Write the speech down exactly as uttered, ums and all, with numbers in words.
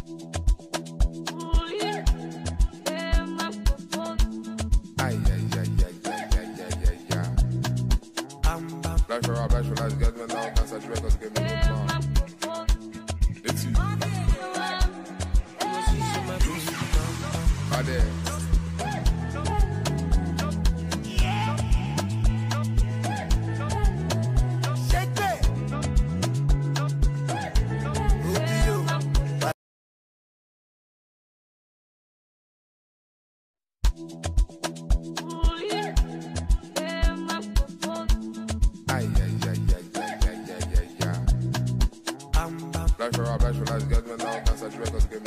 Aïe, aïe, aïe, aïe, aïe, aïe, aïe, aïe, aïe. Lâche le rap, lâche le lâche, gaz maintenant, quand ça jouait, quand c'est que mes mouvements. Dessus. Allez. Aïe, aïe, aïe, aïe, aïe, aïe, aïe, aïe, aïe. Lâche le rap, lâche le lâche, gaz maintenant, quand ça jouait, quand c'est que